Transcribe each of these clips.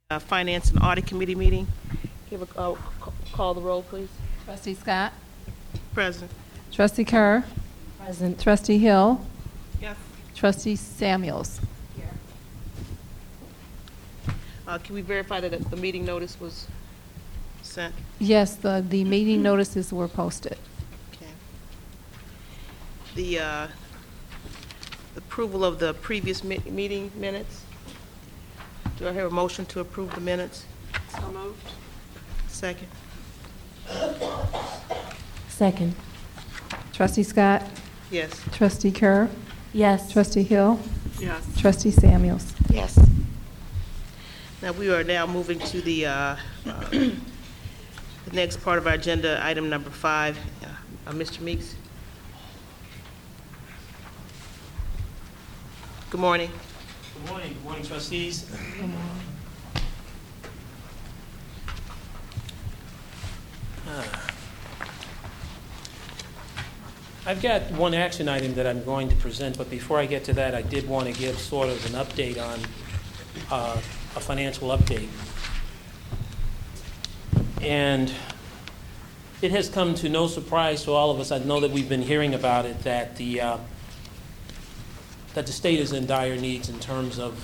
Finance and Audit Committee meeting. Call the roll, please. Trustee Scott? Present. Trustee Kerr? Present. Trustee Hill? Yes. Trustee Samuels? Can we verify that the meeting notice was sent? Yes, the meeting notices were posted. Okay. The approval of the previous meeting minutes. Do I hear a motion to approve the minutes? So moved. Second. Second. Trustee Scott? Yes. Trustee Kerr? Yes. Trustee Hill? Yes. Trustee Samuels? Yes. Now, we are now moving to the next part of our agenda, item number 5. Mr. Meeks. Good morning. Good morning, trustees. I've got one action item that I'm going to present, but before I get to that, I did want to give sort of an update on a financial update. And it has come to no surprise to all of us. I know that we've been hearing about it, that the state is in dire needs in terms of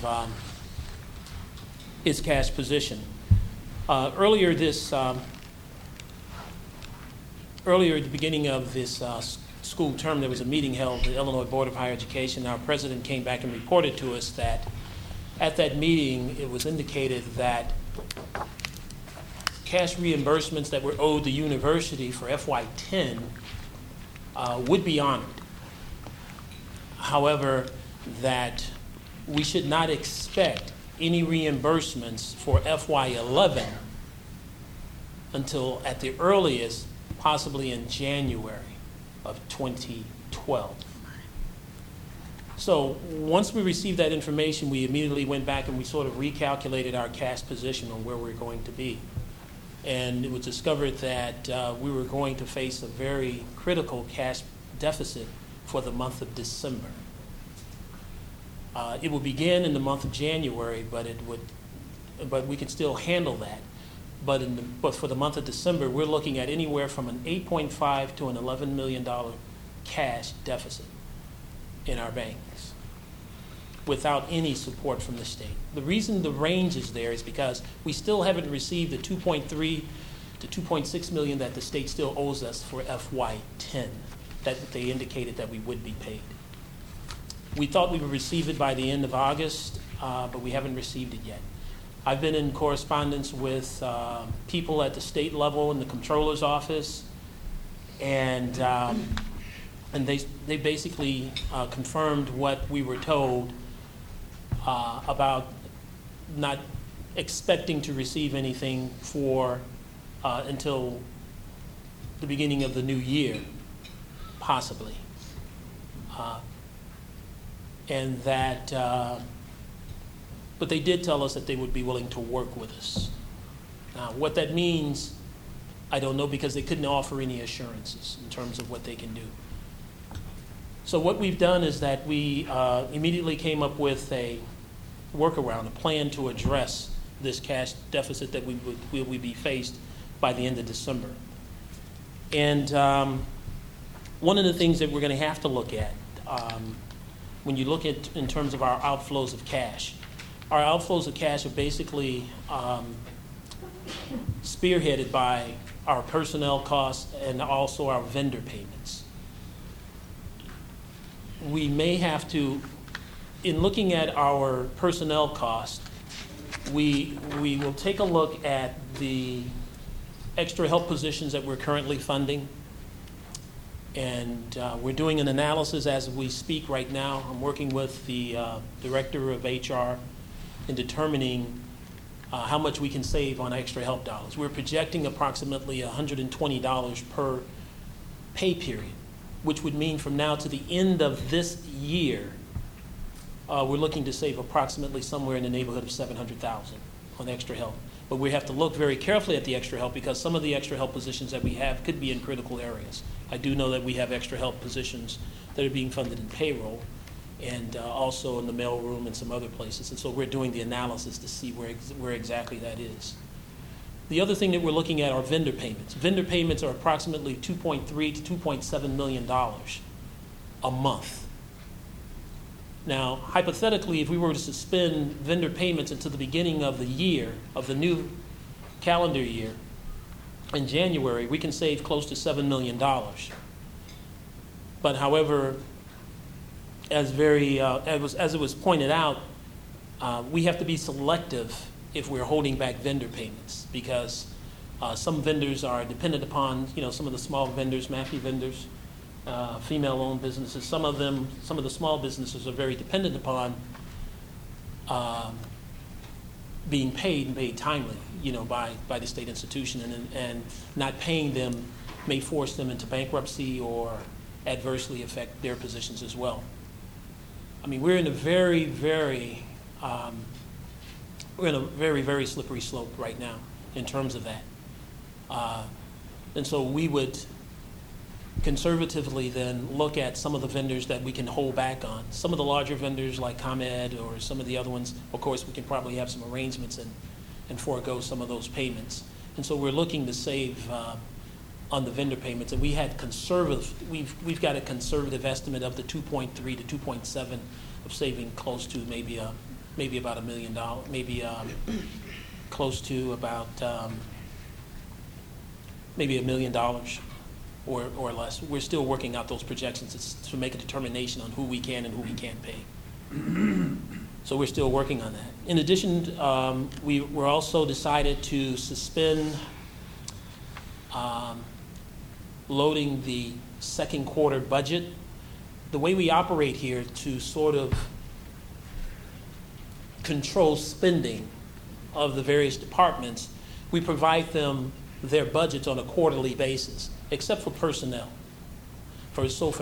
its cash position. Earlier at the beginning of this school term, there was a meeting held at the Illinois Board of Higher Education. Our president came back and reported to us that at that meeting, it was indicated that cash reimbursements that were owed the university for FY10 would be honored. However, that we should not expect any reimbursements for FY11 until at the earliest, possibly in January of 2012. So once we received that information, we immediately went back and we sort of recalculated our cash position on where we're going to be. And it was discovered that we were going to face a very critical cash deficit for the month of December. It will begin in the month of January, but we can still handle that. But for the month of December, we're looking at anywhere from an $8.5 to an $11 million cash deficit in our banks without any support from the state. The reason the range is there is because we still haven't received the $2.3 to $2.6 million that the state still owes us for FY10 that they indicated that we would be paid. We thought we would receive it by the end of August, but we haven't received it yet. I've been in correspondence with people at the state level in the comptroller's office, and they basically confirmed what we were told about not expecting to receive anything for until the beginning of the new year, possibly. And that, but they did tell us that they would be willing to work with us. Now, what that means, I don't know, because they couldn't offer any assurances in terms of what they can do. So what we've done is that we immediately came up with a workaround, a plan to address this cash deficit that we would be faced by the end of December. And one of the things that we're going to have to look at, when you look at in terms of our outflows of cash, our outflows of cash are basically spearheaded by our personnel costs and also our vendor payments. We may have to, in looking at our personnel cost, we will take a look at the extra help positions that we're currently funding. And we're doing an analysis as we speak right now. I'm working with the director of HR in determining how much we can save on extra help dollars. We're projecting approximately $120 per pay period, which would mean from now to the end of this year, we're looking to save approximately somewhere in the neighborhood of $700,000 on extra help. But we have to look very carefully at the extra help because some of the extra help positions that we have could be in critical areas. I do know that we have extra help positions that are being funded in payroll, and also in the mailroom and some other places. And so we're doing the analysis to see where exactly that is. The other thing that we're looking at are vendor payments. Vendor payments are approximately $2.3 to $2.7 million a month. Now, hypothetically, if we were to suspend vendor payments until the beginning of the year, of the new calendar year, in January, we can save close to $7 million. But however, as it was pointed out, we have to be selective if we're holding back vendor payments, because some vendors are dependent upon, some of the small vendors, Matthew vendors, female-owned businesses. Some of the small businesses are very dependent upon being paid timely, by the state institution, and not paying them may force them into bankruptcy or adversely affect their positions as well. I mean, we're in a very, very very slippery slope right now in terms of that. And so we would conservatively then look at some of the vendors that we can hold back on. Some of the larger vendors like ComEd or some of the other ones, of course, we can probably have some arrangements and forego some of those payments. And so we're looking to save on the vendor payments. And we've got a conservative estimate of the 2.3 to 2.7 of saving close to maybe about $1 million, close to about maybe $1 million or less. We're still working out those projections to make a determination on who we can and who we can't pay. So we're still working on that. In addition, we're also decided to suspend loading the second quarter budget. The way we operate here to sort of control spending of the various departments, we provide them their budgets on a quarterly basis, except for personnel. For the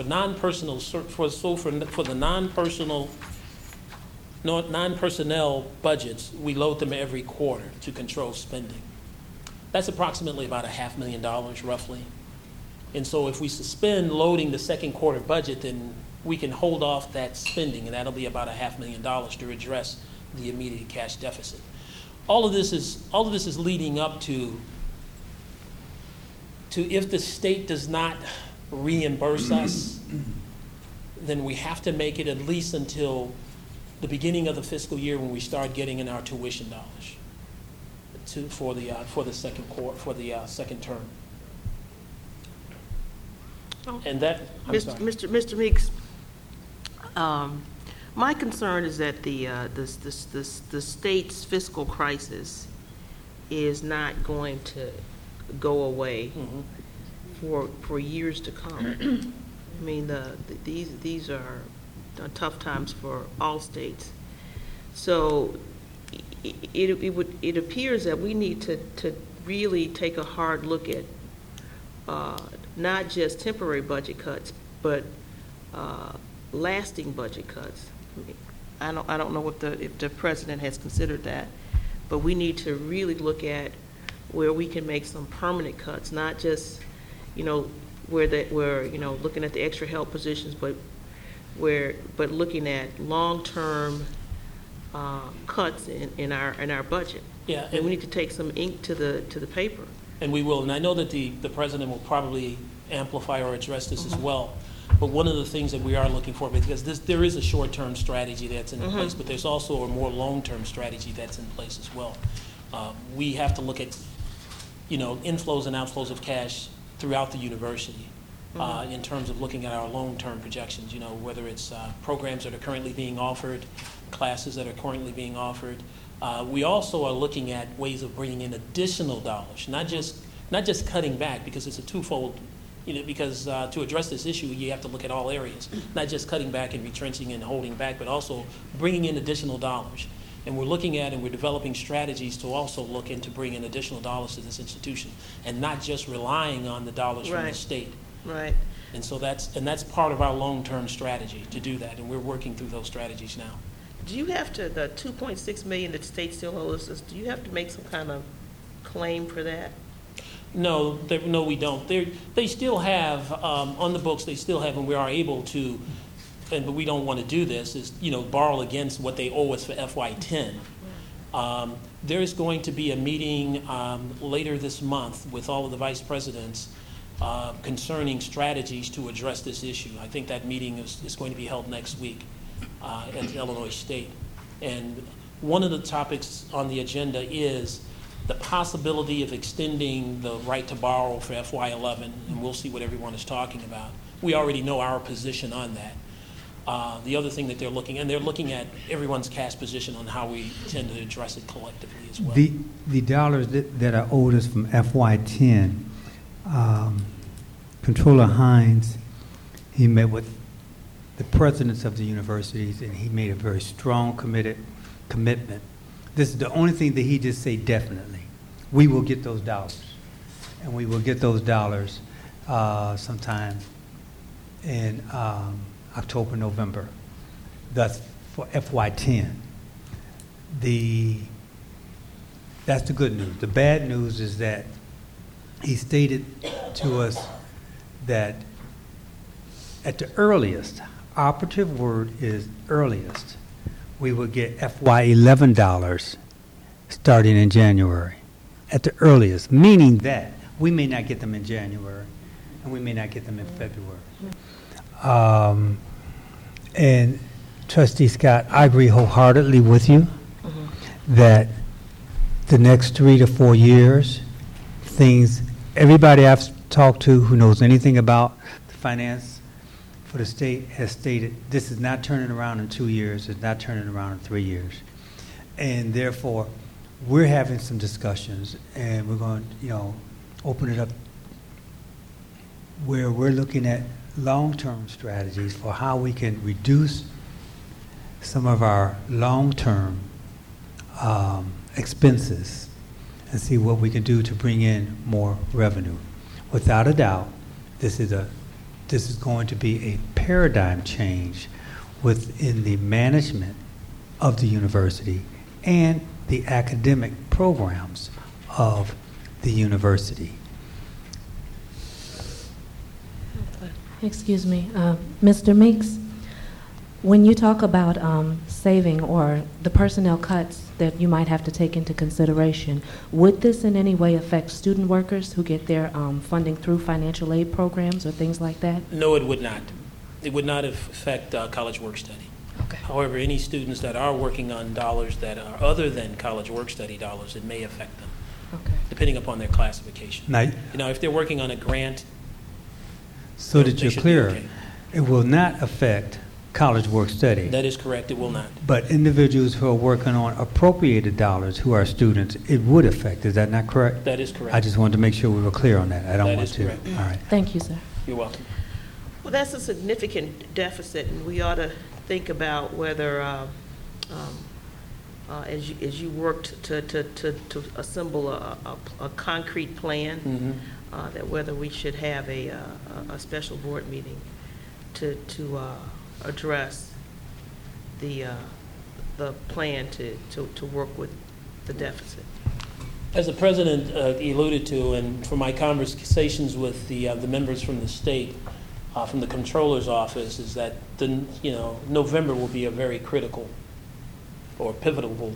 non-personnel budgets, we load them every quarter to control spending. That's approximately about $500,000 roughly. And so if we suspend loading the second quarter budget, then we can hold off that spending, and that'll be about $500,000 to address the immediate cash deficit. All of this is leading up to if the state does not reimburse us, then we have to make it at least until the beginning of the fiscal year when we start getting in our tuition dollars for the second term. And that, I'm sorry. Mr. Meeks, my concern is that the state's fiscal crisis is not going to go away for years to come. I mean, these are tough times for all states. So it appears that we need to really take a hard look at not just temporary budget cuts, but lasting budget cuts. I don't know if the president has considered that, but we need to really look at where we can make some permanent cuts, not just where looking at the extra help positions, but looking at long-term cuts in our budget. Yeah, and we need to take some ink to the paper. And we will. And I know that the president will probably amplify or address this as well. But one of the things that we are looking for, because there is a short-term strategy that's in place, but there's also a more long-term strategy that's in place as well. We have to look at, inflows and outflows of cash throughout the university in terms of looking at our long-term projections, whether it's programs that are currently being offered, classes that are currently being offered. We also are looking at ways of bringing in additional dollars, not just cutting back, because it's a twofold, because to address this issue, you have to look at all areas, not just cutting back and retrenching and holding back, but also bringing in additional dollars. And we're looking at and we're developing strategies to also look into bringing additional dollars to this institution, and not just relying on the dollars from the state. Right. And so that's part of our long-term strategy to do that, and we're working through those strategies now. Do you have to, the $2.6 million that the state still owes us, do you have to make some kind of claim for that? No, we don't. They still have, on the books, they still have, and we are able to but we don't want to do this, is, borrow against what they owe us for FY10. There is going to be a meeting later this month with all of the vice presidents concerning strategies to address this issue. I think that meeting is going to be held next week at Illinois State. And one of the topics on the agenda is the possibility of extending the right to borrow for FY11, and we'll see what everyone is talking about. We already know our position on that. The other thing that they're looking at everyone's cash position on how we intend to address it collectively as well. The dollars that are owed us from FY10, Controller Hines, he met with the presidents of the universities, and he made a very strong commitment. This is the only thing that he just said definitely. We will get those dollars, and we will get those dollars sometime in October, November. That's for FY10. That's the good news. The bad news is that he stated to us that at the earliest, operative word is earliest, we will get FY11 dollars starting in January. At the earliest, meaning that we may not get them in January and we may not get them in February. And Trustee Scott, I agree wholeheartedly with you that the next 3 to 4 years, everybody I've talked to who knows anything about the finance for the state has stated this is not turning around in 2 years, it's not turning around in 3 years. And therefore, we're having some discussions, and we're going to, open it up where we're looking at long-term strategies for how we can reduce some of our long-term expenses and see what we can do to bring in more revenue. Without a doubt, this is going to be a paradigm change within the management of the university and the academic programs of the university. Excuse me, Mr. Meeks, when you talk about saving or the personnel cuts that you might have to take into consideration, would this in any way affect student workers who get their funding through financial aid programs or things like that? No, it would not. It would not affect college work study. Okay. However, any students that are working on dollars that are other than college work study dollars, it may affect them, Okay. depending upon their classification. Now, If they're working on a grant, so that they you're should be clear, okay. it will not affect college work study. That is correct, it will not. But individuals who are working on appropriated dollars, who are students, it would affect. Is that not correct? That is correct. I just wanted to make sure we were clear on that. I don't That want is to. correct. All right. Thank you, sir. You're welcome. Well, that's a significant deficit, and we ought to think about whether, as you worked to assemble a concrete plan, Mm-hmm. that whether we should have a special board meeting to address the plan to work with the deficit. As the president alluded to, and from my conversations with the members from the state, from the controller's office, is that November will be a very critical or pivotal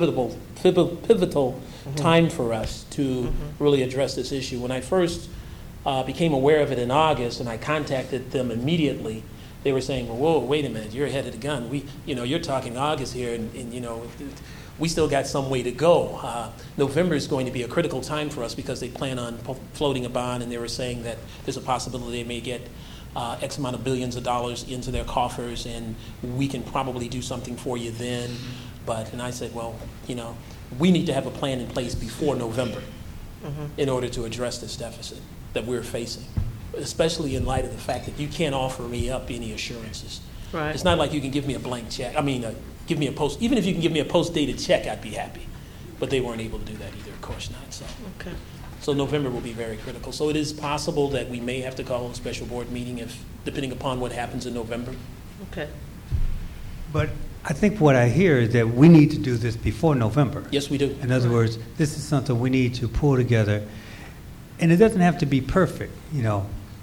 time for us to really address this issue. When I first became aware of it in August, and I contacted them immediately, they were saying, "Well, whoa, wait a minute, you're ahead of the gun. You're talking August here, and we still got some way to go. November is going to be a critical time for us because they plan on floating a bond, and they were saying that there's a possibility they may get X amount of billions of dollars into their coffers, and we can probably do something for you then." And I said, well, we need to have a plan in place before November in order to address this deficit that we're facing, especially in light of the fact that you can't offer me up any assurances. Right. It's not like you can give me a blank check. Give me a post. Even if you can give me a post-dated check, I'd be happy. But they weren't able to do that either, of course not. Okay. So November will be very critical. So it is possible that we may have to call a special board meeting depending upon what happens in November. Okay. But I think what I hear is that we need to do this before November. Yes, we do. In other words, this is something we need to pull together, and it doesn't have to be perfect.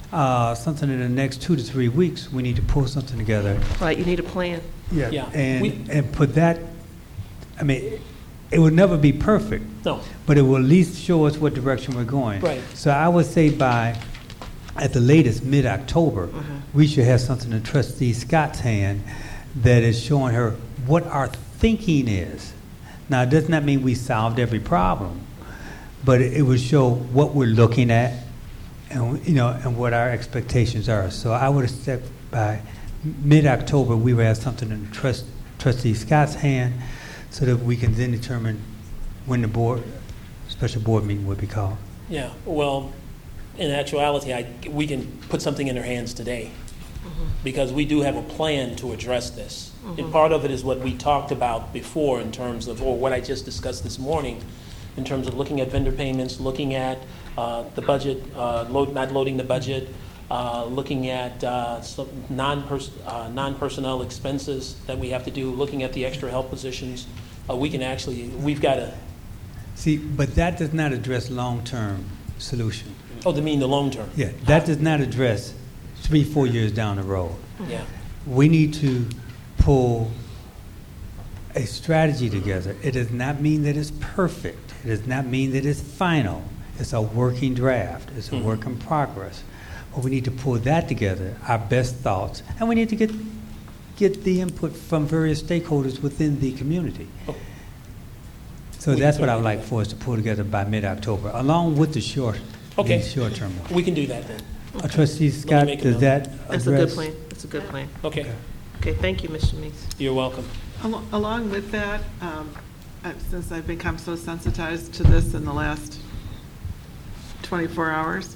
something in the next 2 to 3 weeks, we need to pull something together. Right, you need a plan. Yeah. And put that, I mean, it will never be perfect, No, but it will at least show us what direction we're going. Right. So I would say by, at the latest, mid-October, we should have something in Trustee Scott's hand that is showing her what our thinking is. Now, it does not mean we solved every problem, but it would show what we're looking at and, and what our expectations are. So I would expect by mid-October, we will have something in Trustee Scott's hand so that we can then determine when the special board meeting would be called. yeah, well, in actuality, we can put something in her hands today, because we do have a plan to address this. And part of it is what we talked about before in terms of, or what I just discussed this morning, in terms of looking at vendor payments, looking at the budget, not loading the budget, looking at some non-personnel expenses that we have to do, looking at the extra help positions. We've got to, See, but that does not address long-term solution. to mean the long term. Yeah, that does not address 3-4 years down the road. Yeah, We need to pull a strategy together. It does not mean that it's perfect. It does not mean that it's final. It's a working draft. It's a work in progress. But we need to pull that together, our best thoughts, and we need to get the input from various stakeholders within the community. So that's what I would like for us to pull together by mid-October, along with the Okay. short-term one. we can do that then. Trustee Scott, make a does note. that That's a good address? plan. That's a good plan. Okay, Okay, thank you, Mr. Meeks. you're welcome. Along with that, since I've become so sensitized to this in the last 24 hours,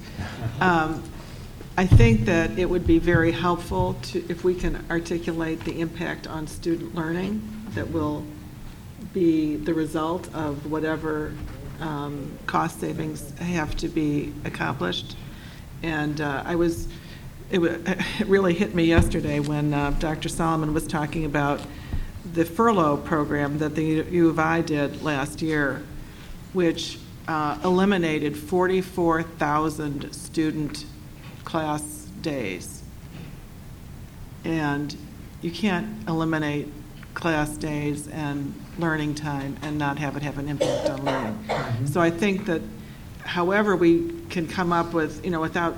I think that it would be very helpful if we can articulate the impact on student learning that will be the result of whatever cost savings have to be accomplished. And it really hit me yesterday when Dr. Solomon was talking about the furlough program that the U of I did last year, which eliminated 44,000 student class days. And you can't eliminate class days and learning time and not have it have an impact on learning. So I think that however we can come up with, without,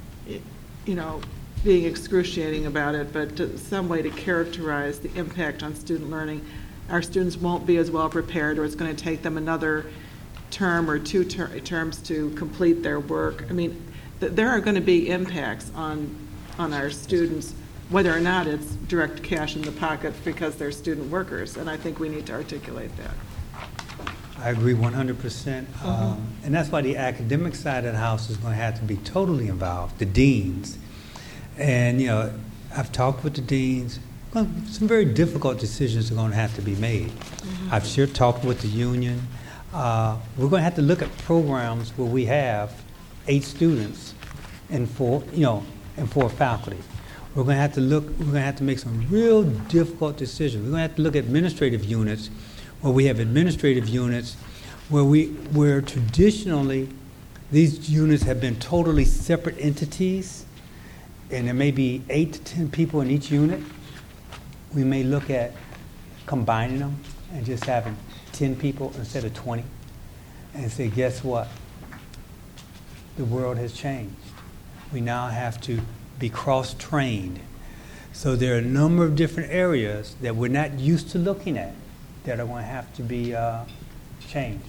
being excruciating about it, but some way to characterize the impact on student learning, our students won't be as well prepared, or it's going to take them another term or two terms to complete their work. I mean, there are going to be impacts on our students, whether or not it's direct cash in the pocket because they're student workers, and I think we need to articulate that. I agree 100%. And that's why the academic side of the house is going to have to be totally involved, the deans. And, I've talked with the deans. Well, some very difficult decisions are going to have to be made. I've sure talked with the union. We're going to have to look at programs where we have 8 students and 4 faculty. We're going to have to make some real difficult decisions. We're going to have to look at administrative units where we have administrative units where traditionally these units have been totally separate entities, and there may be 8 to 10 people in each unit. We may look at combining them and just having 10 people instead of 20 and say, guess what? The world has changed. We now have to be cross-trained. So there are a number of different areas that we're not used to looking at that are going to have to be changed.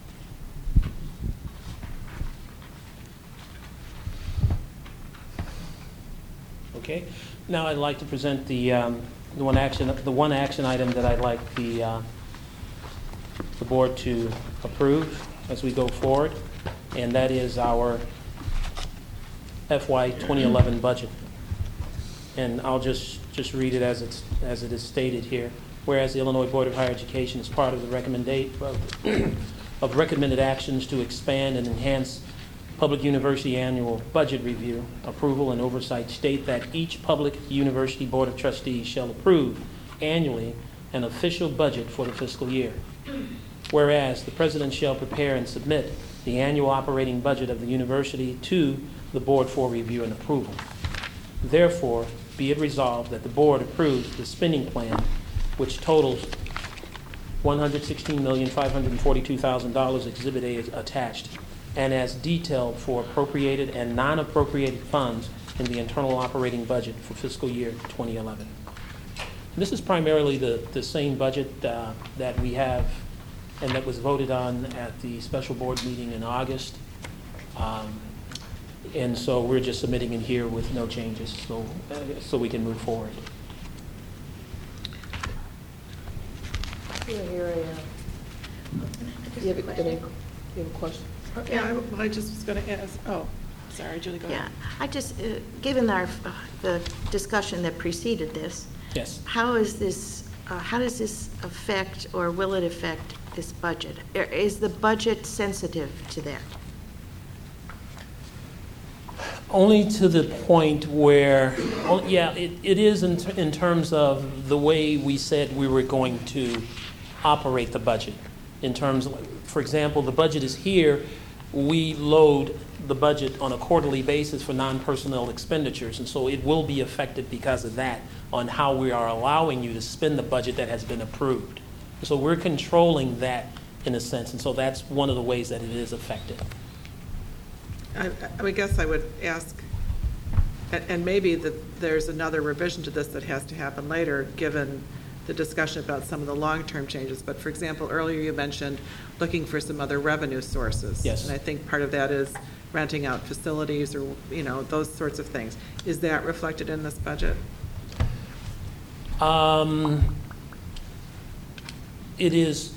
Okay. Now I'd like to present the one action item that I'd like the board to approve as we go forward, and that is our FY 2011 budget. And I'll just read it as it is stated here. Whereas the Illinois Board of Higher Education is part of the recommended actions to expand and enhance public university annual budget review, approval, and oversight state that each public university board of trustees shall approve annually an official budget for the fiscal year. Whereas the president shall prepare and submit the annual operating budget of the university to the board for review and approval. Therefore, be it resolved that the board approves the spending plan, which totals $116,542,000, Exhibit A is attached, and as detailed for appropriated and non-appropriated funds in the internal operating budget for fiscal year 2011. This is primarily the same budget that we have and that was voted on at the special board meeting in August. And so we're just submitting it here with no changes, so we can move forward. You have a question? Yeah, I just was going to ask, sorry, Julie, go ahead. Yeah, I just, given the discussion that preceded this, Yes. how does this affect, or will it affect this budget? Is the budget sensitive to that? Only to the point where, it is in terms of the way we said we were going to operate the budget. In terms of, for example, the budget is here, we load the budget on a quarterly basis for non-personnel expenditures, and so it will be affected because of that on how we are allowing you to spend the budget that has been approved. So we're controlling that in a sense, and so that's one of the ways that it is affected. I guess I would ask, and maybe that there's another revision to this that has to happen later, given the discussion about some of the long-term changes. But for example, earlier you mentioned looking for some other revenue sources. Yes. And I think part of that is renting out facilities or, those sorts of things. Is that reflected in this budget? It is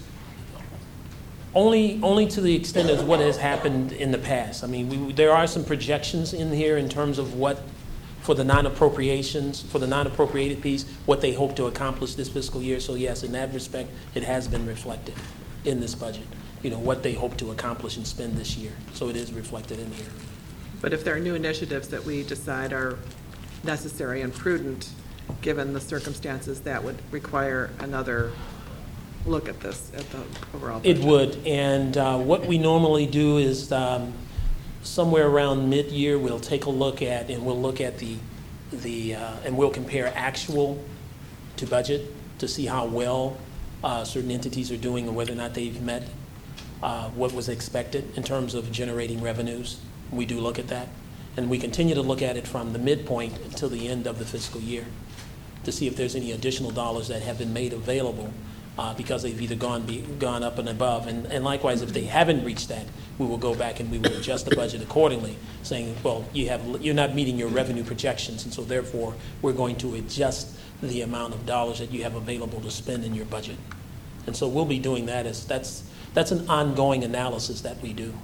only to the extent as what has happened in the past. I mean, there are some projections in here in terms of what, for the non-appropriations, for the non-appropriated piece, what they hope to accomplish this fiscal year. So yes, in that respect, it has been reflected in this budget, what they hope to accomplish and spend this year. So it is reflected in here. But if there are new initiatives that we decide are necessary and prudent, given the circumstances, that would require another look at this, at the overall budget. It would, and what we normally do is somewhere around mid-year, we'll take a look at, and we'll look at and we'll compare actual to budget to see how well certain entities are doing and whether or not they've met what was expected in terms of generating revenues. We do look at that, and we continue to look at it from the midpoint until the end of the fiscal year to see if there's any additional dollars that have been made available because they've either gone up and above. And likewise, if they haven't reached that, we will go back and we will adjust the budget accordingly, saying, well, you're not meeting your revenue projections, and so therefore we're going to adjust the amount of dollars that you have available to spend in your budget. And so we'll be doing that. That's an ongoing analysis that we do.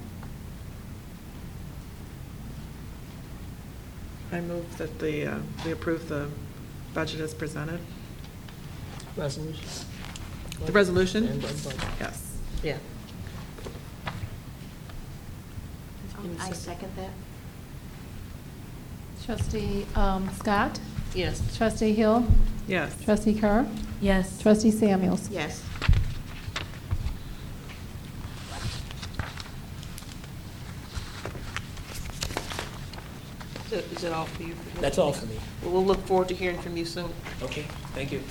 I move that we approve the budget as presented. Resolution? The resolution? And the budget. Yes. Yeah. I second that. Trustee Scott? Yes. Trustee Hill? Yes. Trustee Kerr? Yes. Trustee Samuels? Yes. Is it all for you? That's all for me. We'll look forward to hearing from you soon. Okay, thank you.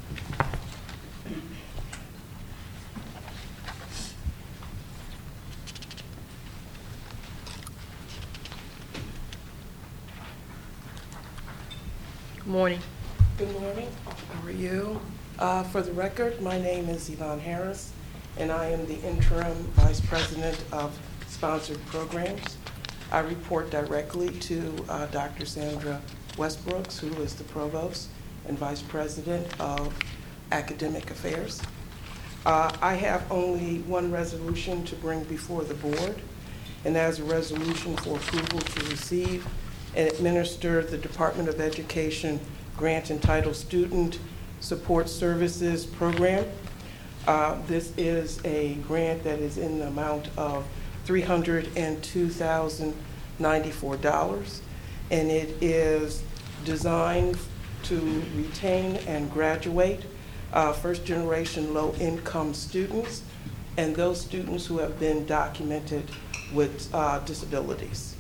Good morning. Good morning. How are you? For the record, my name is Yvonne Harris, and I am the interim vice president of sponsored programs. I report directly to Dr. Sandra Westbrooks, who is the provost and vice president of academic affairs. I have only one resolution to bring before the board, and that is a resolution for approval to receive and administer the Department of Education grant entitled Student Support Services Program. This is a grant that is in the amount of $302,094, and it is designed to retain and graduate first-generation low-income students and those students who have been documented with disabilities.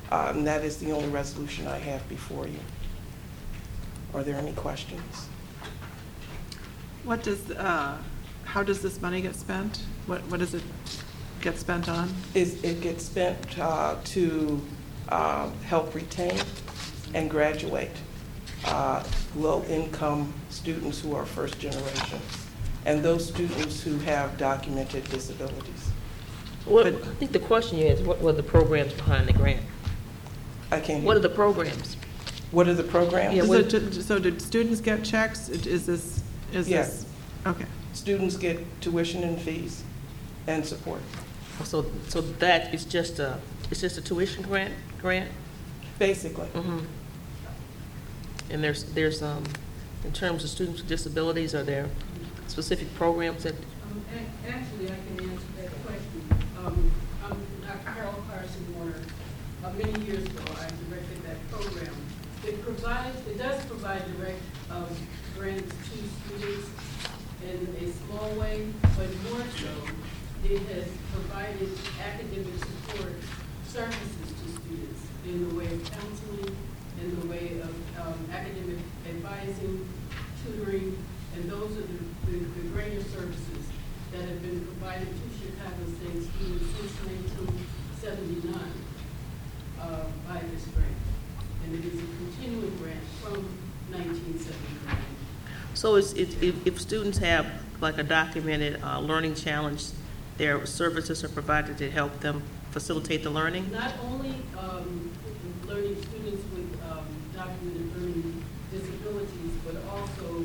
And that is the only resolution I have before you. Are there any questions? What does, how does this money get spent? What does it get spent on? It gets spent to help retain and graduate low-income students who are first generation, and those students who have documented disabilities. I think the question you asked, what were the programs behind the grant? I can't What hear. are the programs? What are the programs? Yeah, So did students get checks? Is this? Yes. Okay. Students get tuition and fees and support. So that is just a tuition grant? Basically. Mm-hmm. And there's in terms of students with disabilities, are there specific programs that? Actually, I can answer that question. I'm Dr. Carol Carson Warner. Many years ago, I directed that program. It does provide direct grants to students in a small way, but more so, it has provided academic support services to students in the way of counseling, in the way of academic advising, tutoring, and those are the greater services that have been provided to Chicago State students since 1979 by this grant. And it is a continuing grant from 1979. So if students have like a documented learning challenge, their services are provided to help them facilitate the learning? Not only learning students with documented learning disabilities, but also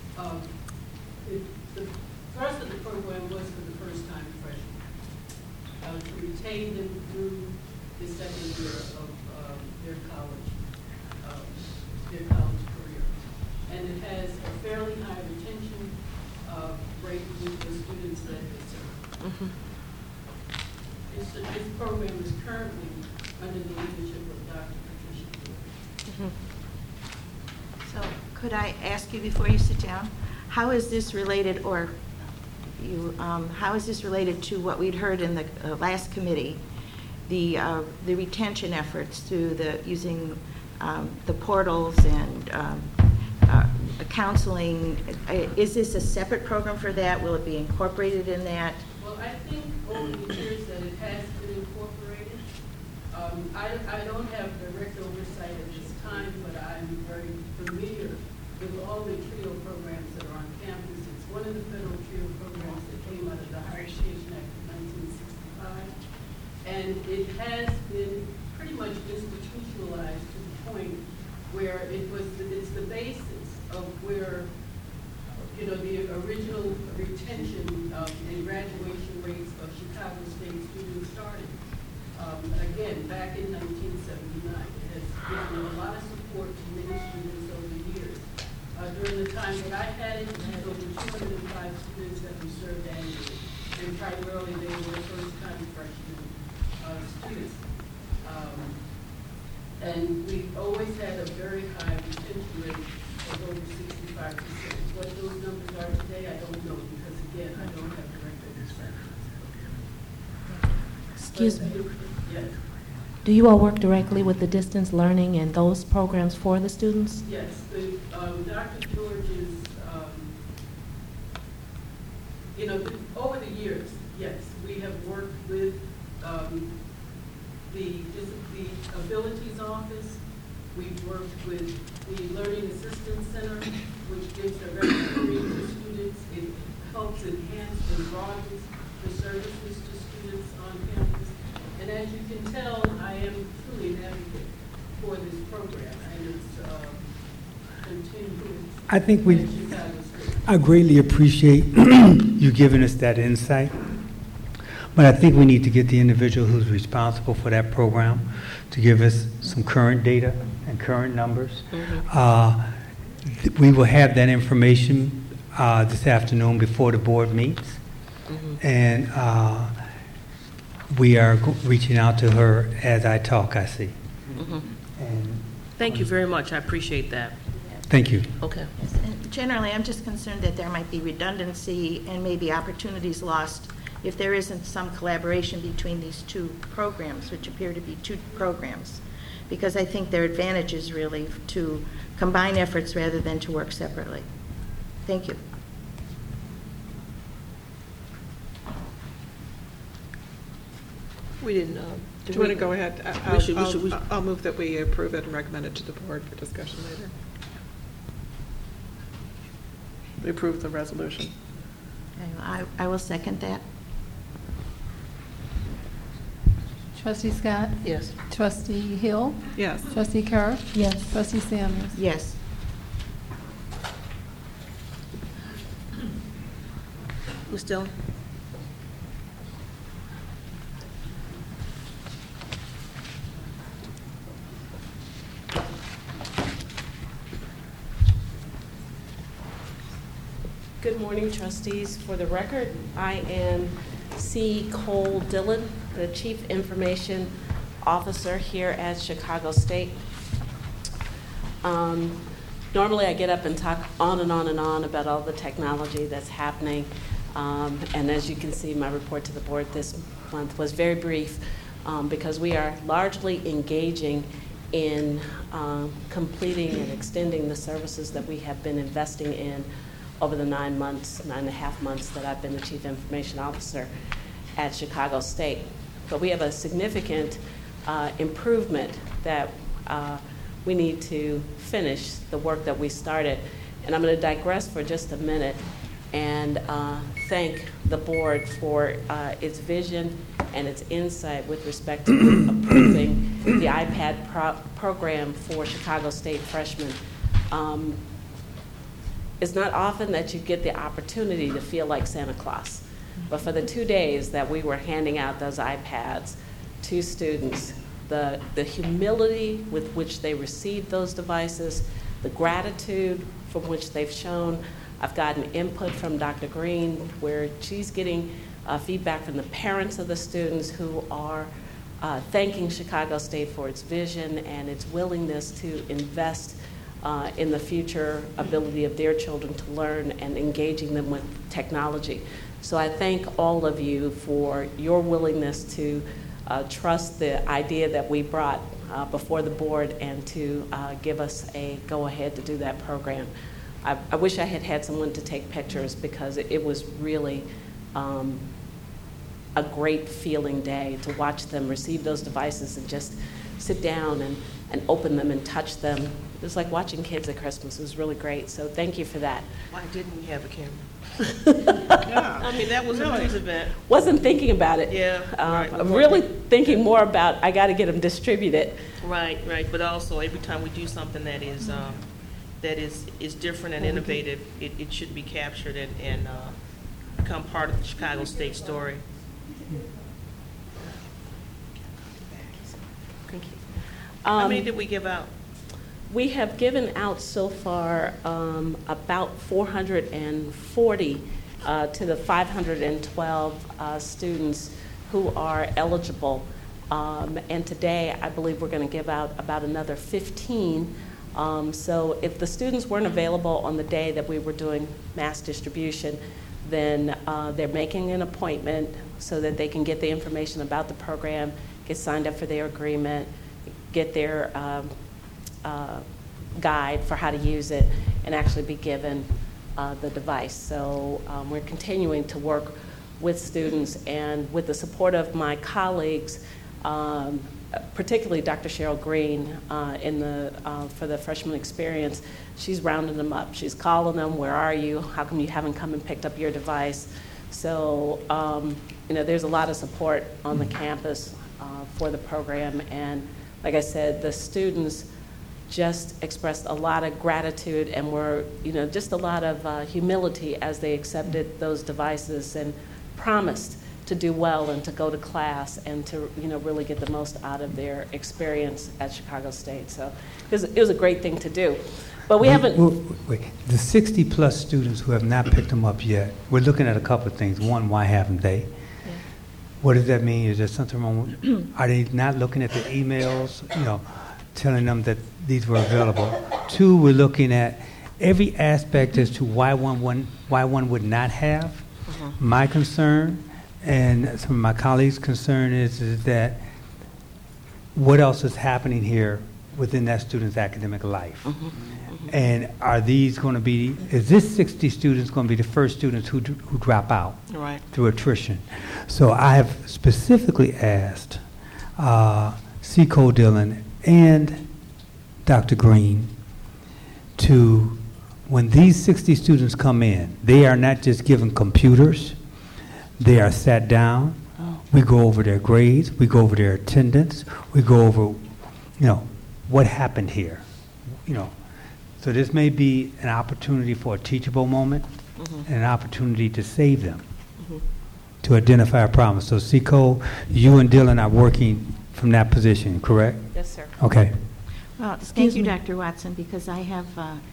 the thrust of the program was for the first-time freshmen to retain them through the second year of their college career. And it has a fairly high retention rate with the students that it serves. Mm-hmm. This program is currently under the leadership of Dr. Patricia Ford. Mm-hmm. So could I ask you before you sit down, how is this related, or how is this related to what we'd heard in the last committee, the retention efforts through using the portals and counseling? Is this a separate program for that? Will it be incorporated in that? Well, I think over the years that it has been incorporated. I don't have direct oversight at this time, but I'm very familiar with all the TRIO programs that are on campus. It's one of the federal TRIO programs that came out of the Higher Education Act of 1965. And it has been pretty much institutionalized to the point where it's the basis of where, the original retention and graduation rates of Chicago State students started. Again, back in 1979. It has given a lot of support to many students over the years. During the time that I had it, we had over 205 students that we served annually. And primarily they were first-time freshmen students. And we always had a very high retention rate of over 65%. What those numbers are today, I don't know, because again, I don't have direct oversight. Excuse me. Yes, Do you all work directly with the distance learning and those programs for the students? yes. Dr. George's, over the years, yes, we have worked with the Abilities Office. We've worked with the Learning Assistance Center, which gives direct training to students. It helps enhance and broadens the services to students on campus. And as you can tell, I am truly an advocate for this program, and it's continuing. I think at Chicago State. I greatly appreciate you giving us that insight, but I think we need to get the individual who's responsible for that program to give us some current data and current numbers. Mm-hmm. We will have that information this afternoon before the board meets, and we are reaching out to her as I talk, I see. Mm-hmm. And Thank you very much. I appreciate that. thank you. Okay. Yes, and generally, I'm just concerned that there might be redundancy and maybe opportunities lost if there isn't some collaboration between these two programs, which appear to be two programs. because I think there are advantages really to combine efforts rather than to work separately. Thank you. We didn't, Do you want to go ahead? I'll move that we approve it and recommend it to the board for discussion later. We approve the resolution. I will second that. Trustee Scott? Yes. Trustee Hill? Yes. Trustee Kerr? Yes. Trustee Samuels? Yes. Ms. Dillon? Good morning, trustees. For the record, I am C. Cole Dillon, the Chief Information Officer here at Chicago State. Normally, I get up and talk on and on and on about all the technology that's happening. And as you can see, my report to the board this month was very brief because we are largely engaging in completing and extending the services that we have been investing in over the 9.5 months that I've been the Chief Information Officer at Chicago State. But we have a significant improvement that we need to finish the work that we started. And I'm going to digress for just a minute and thank the board for its vision and its insight with respect to approving the iPad program for Chicago State freshmen. It's not often that you get the opportunity to feel like Santa Claus, but for the 2 days that we were handing out those iPads to students, the humility with which they received those devices, the gratitude from which they've shown. I've gotten input from Dr. Green where she's getting feedback from the parents of the students who are thanking Chicago State for its vision and its willingness to invest in the future ability of their children to learn and engaging them with technology. So I thank all of you for your willingness to trust the idea that we brought before the board and to give us a go-ahead to do that program. I wish I had had someone to take pictures because it was really a great feeling day to watch them receive those devices and just sit down and open them and touch them. It was like watching kids at Christmas. It was really great. So thank you for that. Why didn't we have a camera? Yeah. I mean, that was a news event. Wasn't thinking about it. Yeah, right. I'm really thinking more about I got to get them distributed. Right. But also, every time we do something that is different and innovative, it should be captured and become part of the Chicago State story. Thank you. How many did we give out? We have given out so far about 440 to the 512 students who are eligible. And today, I believe we're going to give out about another 15. So if the students weren't available on the day that we were doing mass distribution, then they're making an appointment so that they can get the information about the program, get signed up for their agreement, get their guide for how to use it, and actually be given the device. So we're continuing to work with students, and with the support of my colleagues, particularly Dr. Cheryl Green for the freshman experience. She's rounding them up. She's calling them, where are you? How come you haven't come and picked up your device? So there's a lot of support on the campus for the program, and like I said, the students just expressed a lot of gratitude and were, just a lot of humility as they accepted those devices and promised to do well and to go to class and to, really get the most out of their experience at Chicago State. So it was a great thing to do. But we haven't... Wait. The 60-plus students who have not picked them up yet, we're looking at a couple of things. One, why haven't they? Yeah. What does that mean? Is there something wrong with... Are they not looking at the emails, telling them that these were available? Two, we're looking at every aspect as to why one would not have. My concern and some of my colleagues' concern is that what else is happening here within that student's academic life. And are these going to be, is this 60 students going to be the first students who drop out Right. through attrition? So I have specifically asked Seco Dillon and Dr. Green to, when these 60 students come in, they are not just given computers, they are sat down, we go over their grades, we go over their attendance, we go over, what happened here, So this may be an opportunity for a teachable moment and an opportunity to save them, to identify a problem. So Seco, you and Dylan are working from that position, correct? Yes, sir. Okay. Well, thank you, Dr. Watson, because I have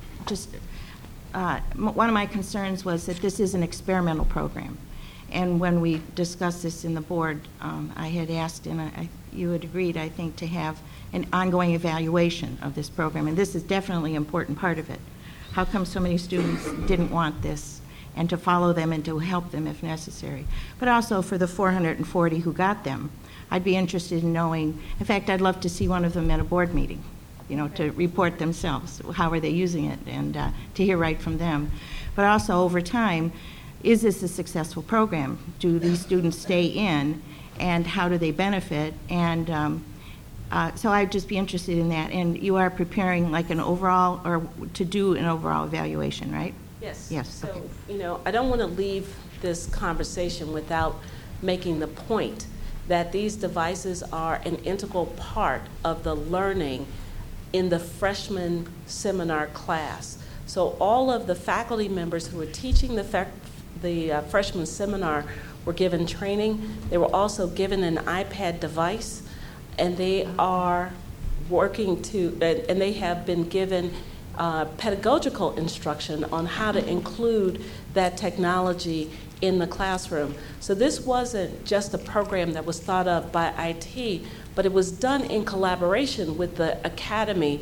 one of my concerns was that this is an experimental program. And when we discussed this in the board, I had asked, and you had agreed, I think, to have an ongoing evaluation of this program. And this is definitely an important part of it. How come so many students didn't want this? And to follow them and to help them if necessary. But also for the 440 who got them, I'd be interested in knowing, in fact, I'd love to see one of them at a board meeting, to report themselves. How are they using it? And to hear right from them. But also over time, is this a successful program? Do these students stay in, and how do they benefit? And so I'd just be interested in that. And you are preparing like an overall, or to do an overall evaluation, right? Yes. Yes, So, okay. I don't want to leave this conversation without making the point that these devices are an integral part of the learning in the freshman seminar class. So all of the faculty members who are teaching the freshman seminar were given training. They were also given an iPad device, and they are working and they have been given pedagogical instruction on how to include that technology in the classroom. So this wasn't just a program that was thought of by IT, but it was done in collaboration with the academy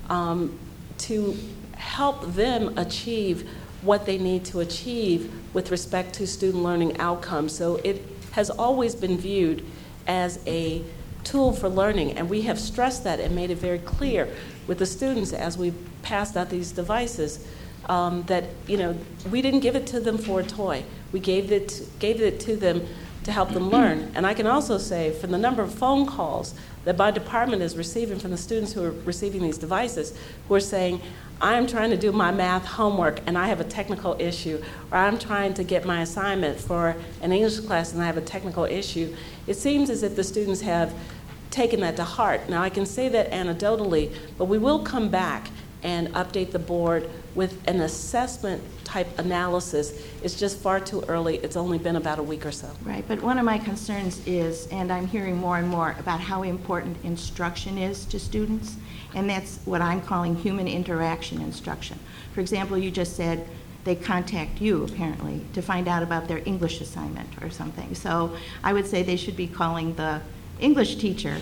to help them achieve what they need to achieve with respect to student learning outcomes. So it has always been viewed as a tool for learning, and we have stressed that and made it very clear with the students as we passed out these devices that we didn't give it to them for a toy. We gave it to them to help them learn. And I can also say, from the number of phone calls that my department is receiving from the students who are receiving these devices, who are saying, I'm trying to do my math homework and I have a technical issue, or I'm trying to get my assignment for an English class and I have a technical issue. It seems as if the students have taken that to heart. Now, I can say that anecdotally, but we will come back and update the board with an assessment type analysis. It's just far too early. It's only been about a week or so. Right, but one of my concerns is, and I'm hearing more and more about how important instruction is to students, and that's what I'm calling human interaction instruction. For example, you just said they contact you, apparently, to find out about their English assignment or something. So I would say they should be calling the English teacher.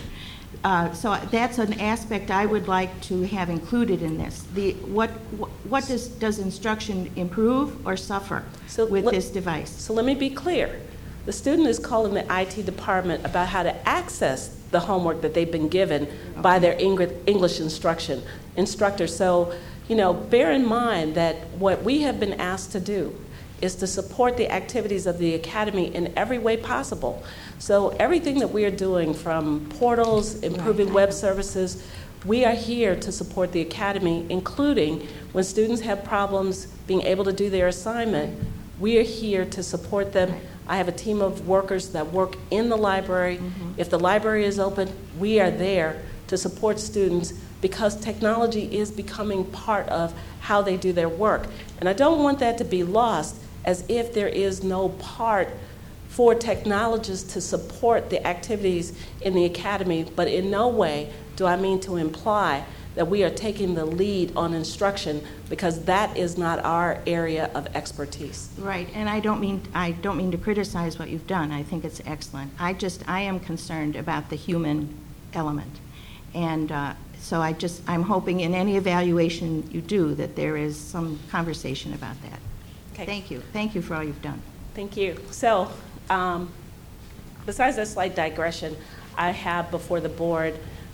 So that's an aspect I would like to have included in this. What does instruction improve or suffer with this device? So let me be clear. The student is calling the IT department about how to access the homework that they've been given by their English instructor. So, bear in mind that what we have been asked to do is to support the activities of the academy in every way possible. So everything that we are doing, from portals, improving web services, we are here to support the academy, including when students have problems being able to do their assignment. We are here to support them. I have a team of workers that work in the library. If the library is open, we are there to support students because technology is becoming part of how they do their work. And I don't want that to be lost as if there is no part for technologists to support the activities in the academy, but in no way do I mean to imply that we are taking the lead on instruction, because that is not our area of expertise. Right, and I don't mean to criticize what you've done. I think it's excellent. I am concerned about the human element, and so I'm hoping in any evaluation you do that there is some conversation about that. Okay. Thank you for all you've done. Thank you. So, besides that slight digression, I have before the board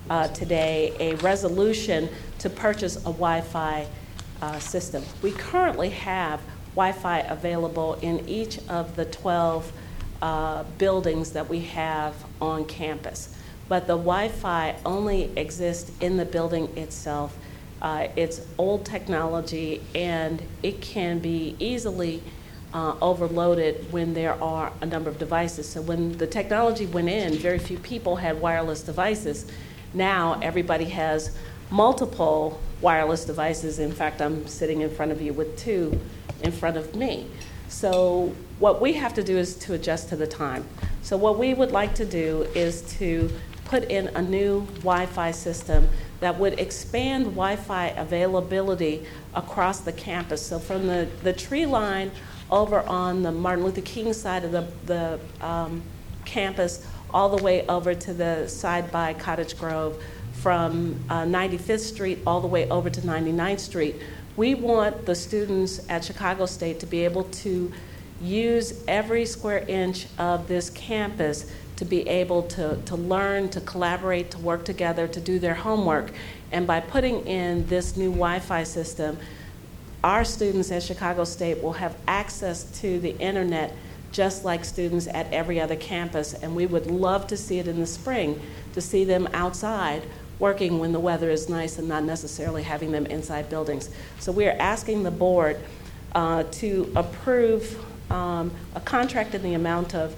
today a resolution to purchase a Wi-Fi system. We currently have Wi-Fi available in each of the 12 buildings that we have on campus. But the Wi-Fi only exists in the building itself. It's old technology, and it can be easily overloaded when there are a number of devices. So when the technology went in, very few people had wireless devices. Now everybody has multiple wireless devices. In fact, I'm sitting in front of you with 2 in front of me. So what we have to do is to adjust to the time. So what we would like to do is to put in a new Wi-Fi system that would expand Wi-Fi availability across the campus. So from the tree line over on the Martin Luther King side of the campus, all the way over to the side by Cottage Grove, from 95th Street all the way over to 99th Street. We want the students at Chicago State to be able to use every square inch of this campus to be able to learn, to collaborate, to work together, to do their homework. And by putting in this new Wi-Fi system, our students at Chicago State will have access to the internet just like students at every other campus. And we would love to see it in the spring, to see them outside working when the weather is nice and not necessarily having them inside buildings. So we are asking the board to approve a contract in the amount of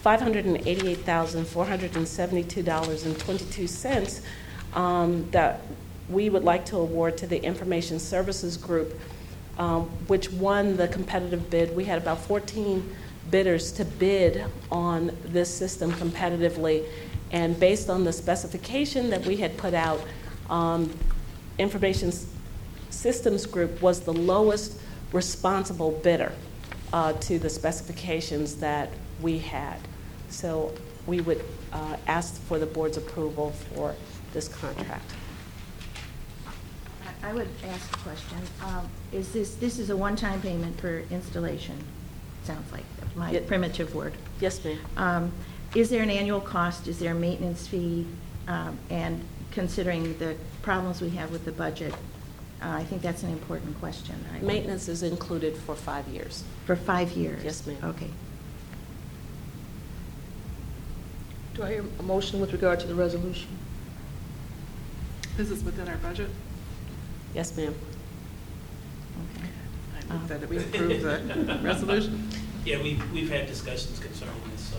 $588,472.22 that we would like to award to the Information Services Group, which won the competitive bid. We had about 14 bidders to bid on this system competitively, and based on the specification that we had put out, Information Systems Group was the lowest responsible bidder to the specifications that we had. So we would ask for the board's approval for this contract. I would ask a question. Is this is a one-time payment for installation? Sounds like that's my primitive word. Yes, ma'am. Is there an annual cost? Is there a maintenance fee? And considering the problems we have with the budget, I think that's an important question. Maintenance is included for 5 years. For 5 years? Yes, ma'am. Okay. Do I hear a motion with regard to the resolution? Is this within our budget? Yes, ma'am. Okay. I move that we approve the resolution. Yeah, we've had discussions concerning this, so.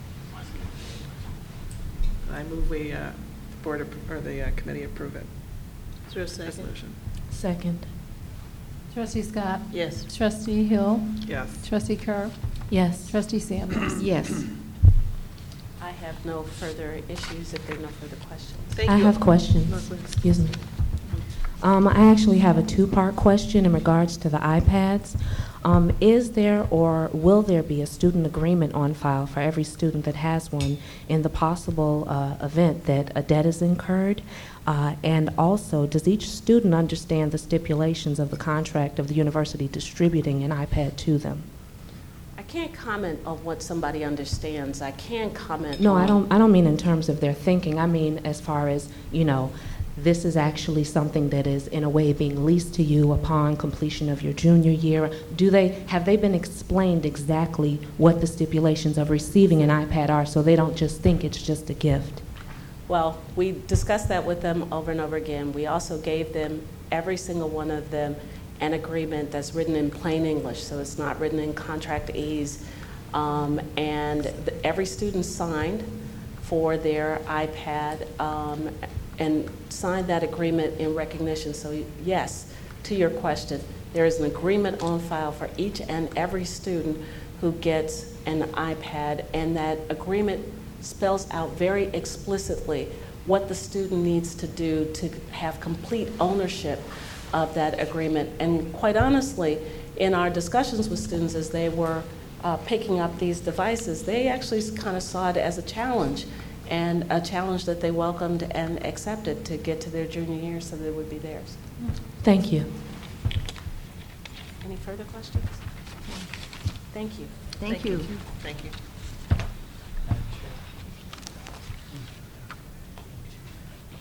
I move we, the board, or the committee approve it. Is there a second? Resolution. Second. Trustee Scott? Yes. Trustee Hill? Yes. Trustee Kerr? Yes. Trustee Sanders? Yes. I have no further issues if there are no further questions. Thank I you. have questions. No, please. Excuse me. I actually have a 2-part question in regards to the iPads. Is there or will there be a student agreement on file for every student that has one in the possible event that a debt is incurred? And also, does each student understand the stipulations of the contract of the university distributing an iPad to them? I can't comment on what somebody understands. I can comment No, on... I don't mean in terms of their thinking. I mean as far as, you know, this is actually something that is in a way being leased to you upon completion of your junior year. Have they been explained exactly what the stipulations of receiving an iPad are so they don't just think it's just a gift? Well, we discussed that with them over and over again. We also gave them, every single one of them, an agreement that's written in plain English, so it's not written in contractese. Every student signed for their iPad and signed that agreement in recognition. So yes, to your question, there is an agreement on file for each and every student who gets an iPad, and that agreement spells out very explicitly what the student needs to do to have complete ownership of that agreement. And quite honestly, in our discussions with students as they were picking up these devices, they actually kind of saw it as a challenge, and a challenge that they welcomed and accepted to get to their junior year so that it would be theirs. Thank you. Any further questions? Thank you. Thank you. Thank you.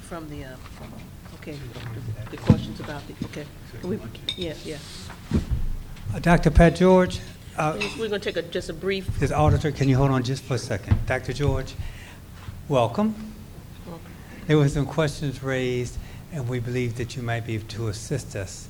from the, okay, the questions about the, okay. Yeah. Dr. Pat George, We're going to take just a brief, this auditor, can you hold on just for a second? Dr. George, welcome. There were some questions raised, and we believe that you might be able to assist us.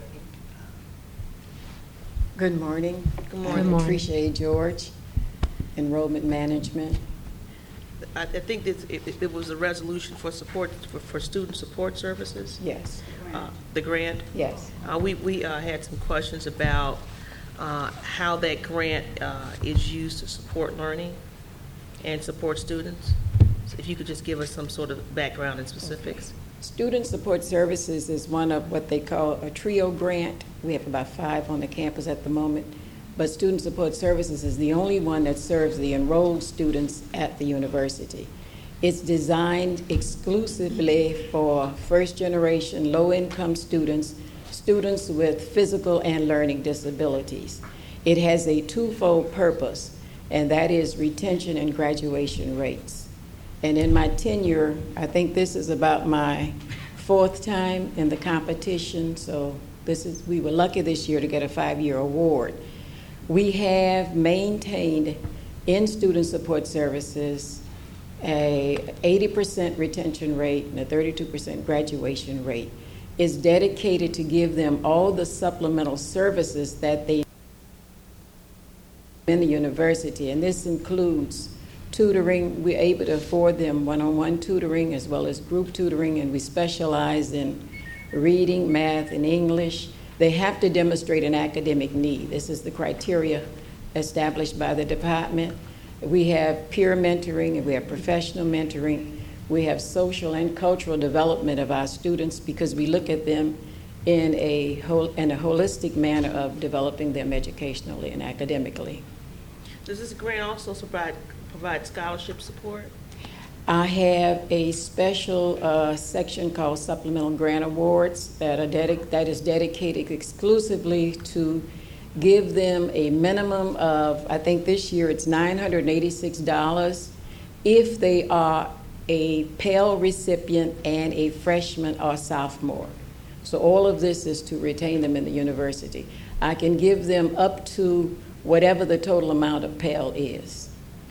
Good morning. Good morning. Good morning. Patricia A. George, Enrollment Management. I think it was a resolution for support, for student support services, Yes, the grant. yes. We had some questions about how that grant is used to support learning and support students. So if you could just give us some sort of background and specifics. Student Support Services is one of what they call a TRIO grant. We have about 5 on the campus at the moment. But Student Support Services is the only one that serves the enrolled students at the university. It's designed exclusively for first-generation, low-income students, students with physical and learning disabilities. It has a twofold purpose, and that is retention and graduation rates. And in my tenure, I think this is about my 4th time in the competition, so we were lucky this year to get a 5-year award. We have maintained in Student Support Services a 80% retention rate and a 32% graduation rate. It's dedicated to give them all the supplemental services that they need in the university, and this includes tutoring. We're able to afford them one-on-one tutoring as well as group tutoring, and we specialize in reading, math, and English. They have to demonstrate an academic need. This is the criteria established by the department. We have peer mentoring, and we have professional mentoring. We have social and cultural development of our students because we look at them in a holistic manner of developing them educationally and academically. Does this grant also provide scholarship support? I have a special section called Supplemental Grant Awards that is dedicated exclusively to give them a minimum of, I think this year it's $986 if they are a Pell recipient and a freshman or sophomore. So all of this is to retain them in the university. I can give them up to whatever the total amount of Pell is.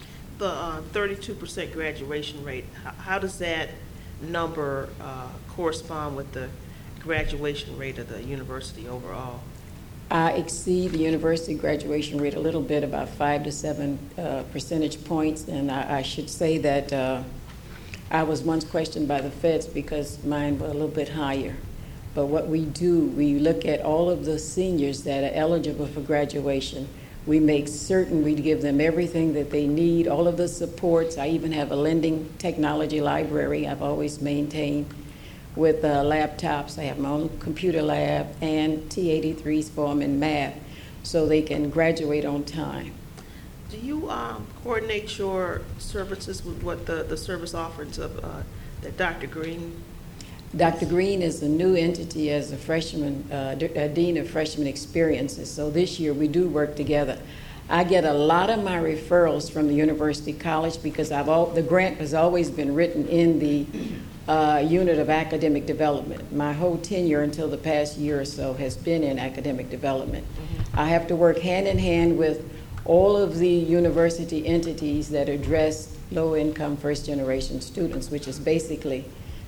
The 32% graduation rate, how does that number correspond with the graduation rate of the university overall? I exceed the university graduation rate a little bit, about 5 to 7 percentage points, and I should say that I was once questioned by the feds because mine were a little bit higher. But what we do, we look at all of the seniors that are eligible for graduation. We make certain we give them everything that they need, all of the supports. I even have a lending technology library I've always maintained with laptops. I have my own computer lab and T83s for them in math so they can graduate on time. Do you coordinate your services with what the service offerings of that Dr. Green? Dr. Green is a new entity as a freshman, dean of freshman experiences. So this year we do work together. I get a lot of my referrals from the University College because the grant has always been written in the unit of academic development. My whole tenure until the past year or so has been in academic development. Mm-hmm. I have to work hand in hand with all of the university entities that address low-income first-generation students, which is basically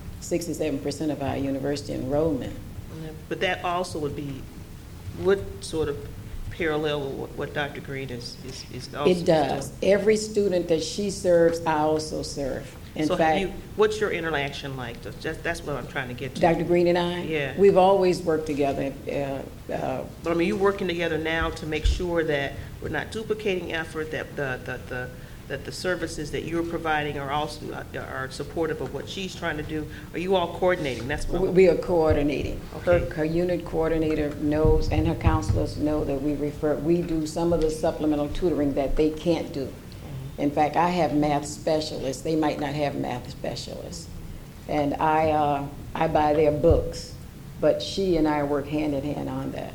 67% of our university enrollment. But that also would sort of parallel with what Dr. Green is also. It does. Every student that she serves, I also serve. In fact, what's your interaction like? That's what I'm trying to get to. Dr. Green and I? Yeah. We've always worked together. But I mean, you're working together now to make sure that we're not duplicating effort, that the services that you're providing are also are supportive of what she's trying to do. Are you all coordinating? That's what we are coordinating. Okay. Her unit coordinator knows, and her counselors know that we do some of the supplemental tutoring that they can't do. In fact, I have math specialists. They might not have math specialists. And I buy their books. But she and I work hand in hand on that.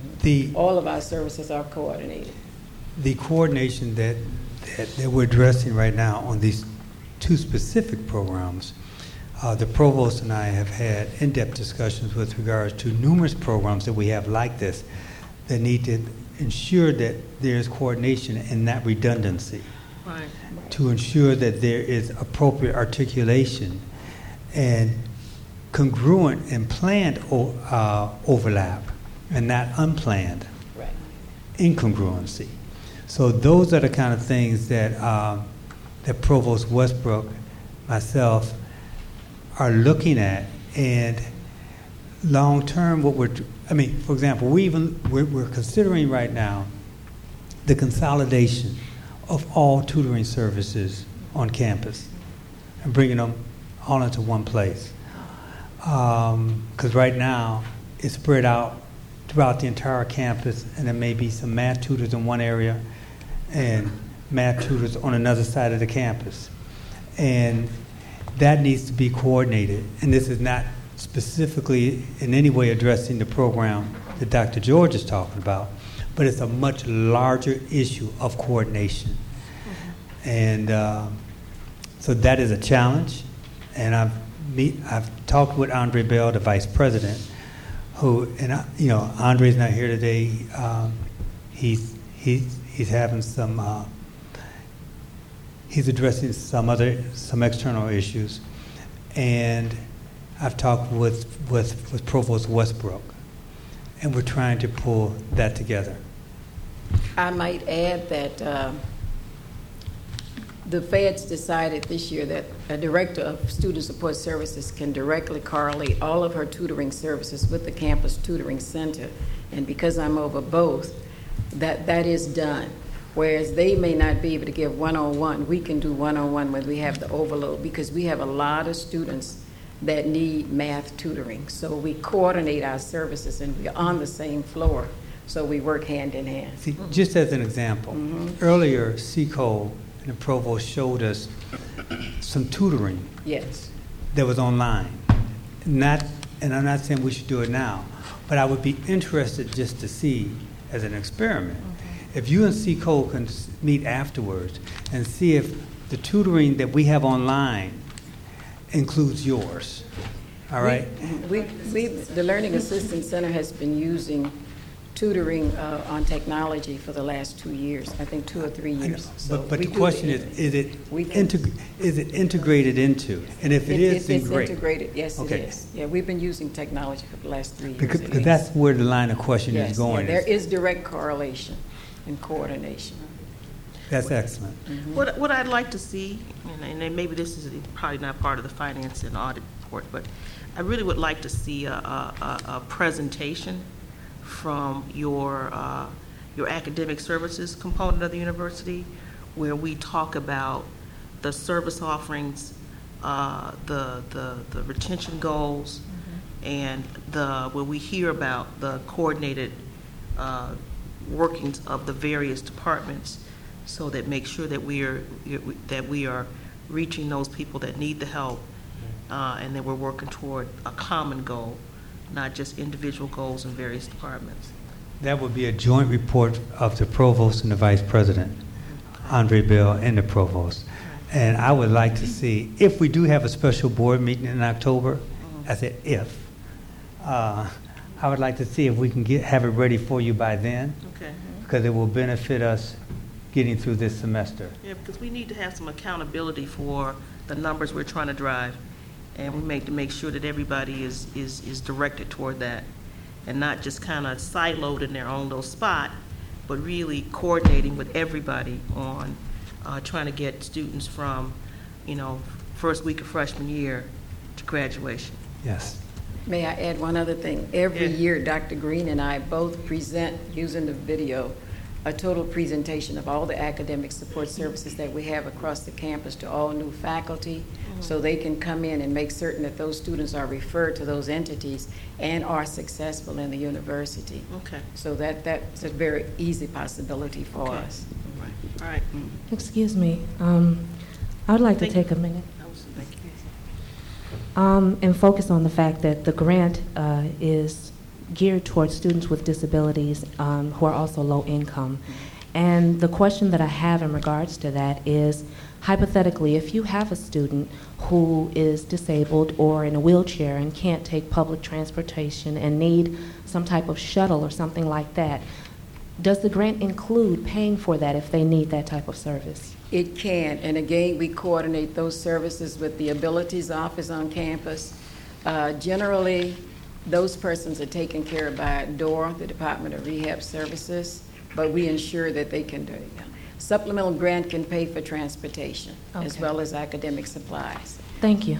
All of our services are coordinated. The coordination that we're addressing right now on these two specific programs, the provost and I have had in-depth discussions with regards to numerous programs that we have like this that need to ensure that there's coordination and not redundancy, Right. to ensure that there is appropriate articulation and congruent and planned overlap and not unplanned Right. incongruency. So those are the kind of things that that Provost Westbrook, myself, are looking at. And long term, for example, we're considering right now the consolidation of all tutoring services on campus and bringing them all into one place. Because right now it's spread out throughout the entire campus, and there may be some math tutors in one area and math tutors on another side of the campus. And that needs to be coordinated. And this is not specifically in any way addressing the program that Dr. George is talking about, but it's a much larger issue of coordination. And so that is a challenge. And I've talked with Andre Bell, the vice president, Andre's not here today. He's having some. He's addressing some external issues, and I've talked with Provost Westbrook, and we're trying to pull that together. I might add that the feds decided this year that a director of student support services can directly correlate all of her tutoring services with the campus tutoring center. And because I'm over both, that is done. Whereas they may not be able to give one-on-one, we can do one-on-one when we have the overload, because we have a lot of students that need math tutoring. So we coordinate our services, and we're on the same floor, so we work hand in hand. See, just as an example, earlier, Seco and the provost showed us some tutoring Yes. that was online. And I'm not saying we should do it now, but I would be interested just to see, as an experiment, if you and Seco can meet afterwards and see if the tutoring that we have online includes yours. All right? The Learning Assistance Center has been using tutoring on technology for the last 2 years, I think 2 or 3 years. So but we the do question is it integrated into? And if it is, then great. It's integrated, yes, Okay. it is. Yeah, we've been using technology for the last 3 years. Because at least. that's where the line of question Yes, is going. yeah, there is direct correlation and coordination. That's excellent. What I'd like to see, and then maybe this is probably not part of the finance and audit report, but I really would like to see a presentation from your academic services component of the university, where we talk about the service offerings, the retention goals, and where we hear about the coordinated workings of the various departments, so that make sure that we are reaching those people that need the help, and that we're working toward a common goal, not just individual goals in various departments. That would be a joint report of the provost and the vice president, Andre Bell and the provost. And I would like to see, if we do have a special board meeting in October, I said if, I would like to see if we can have it ready for you by then, Okay. because it will benefit us getting through this semester. Yeah, because we need to have some accountability for the numbers we're trying to drive, and we make sure that everybody is directed toward that, and not just kind of siloed in their own little spot, but really coordinating with everybody on trying to get students from, first week of freshman year to graduation. Yes. May I add one other thing? Every year, Dr. Green and I both present, using the video, a total presentation of all the academic support services that we have across the campus to all new faculty, so they can come in and make certain that those students are referred to those entities and are successful in the university. Okay. So that's a very easy possibility for Okay. us. All right. Excuse me. I would like to Thank you. take a minute Thank you. and focus on the fact that the grant is geared towards students with disabilities who are also low income. And the question that I have in regards to that is, hypothetically, if you have a student who is disabled or in a wheelchair and can't take public transportation and need some type of shuttle or something like that, does the grant include paying for that if they need that type of service? It can, and again, we coordinate those services with the Abilities Office on campus. Generally, those persons are taken care of by DORA, the Department of Rehab Services, but we ensure that they can do it. Supplemental grant can pay for transportation as Okay. well as academic supplies. Thank you.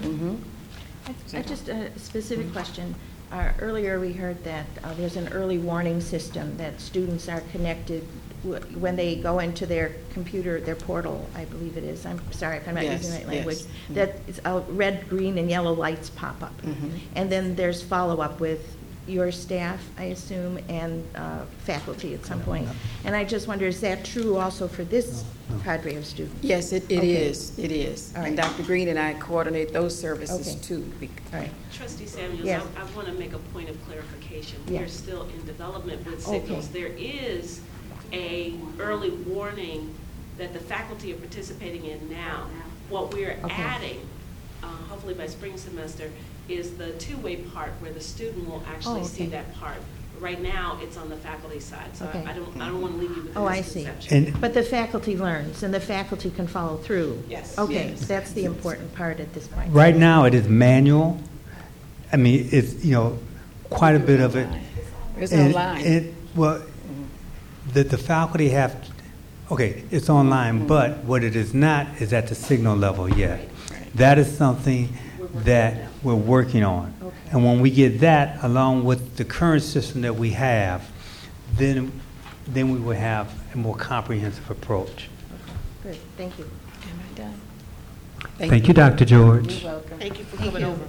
Just a specific question. Earlier, we heard that there's an early warning system that students are connected when they go into their computer, their portal, I believe it is. I'm sorry if I'm not Yes, using the right language. yes. That it's, red, green, and yellow lights pop up. And then there's follow-up with your staff, I assume, and faculty at some point. And I just wonder, is that true also for this cadre of students? Yes, it Okay. is. It is. All And right. Dr. Green and I coordinate those services Okay. too. All right. Trustee Samuels, Yes. I want to make a point of clarification. We are Yes. still in development with Okay. signals. There is a early warning that the faculty are participating in now. What we're Okay. adding, hopefully by spring semester, is the two-way part where the student will actually see okay. that part. Right now, it's on the faculty side, so Okay. I don't want to leave you with a Oh, I see. misconception. And But the faculty learns, and the faculty can follow through? Yes. Okay, Yes. that's the important part at this point. right now, it is manual. I mean, it's, quite a bit of it. It's And online. Well, the faculty have, okay, it's online, but what it is not is at the signal level yet. That is something that we're working on. Okay. And when we get that, along with the current system that we have, then we will have a more comprehensive approach. Good, thank you. Am I done? Thank you, Dr. George. You're welcome. Thank you for coming over.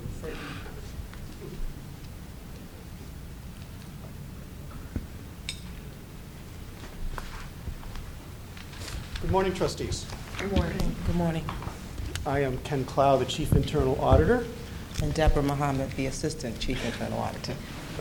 Good morning, trustees. Good morning. Good morning. I am Ken Clow, the Chief Internal Auditor. And Deborah Mohammed, the Assistant Chief Internal Auditor.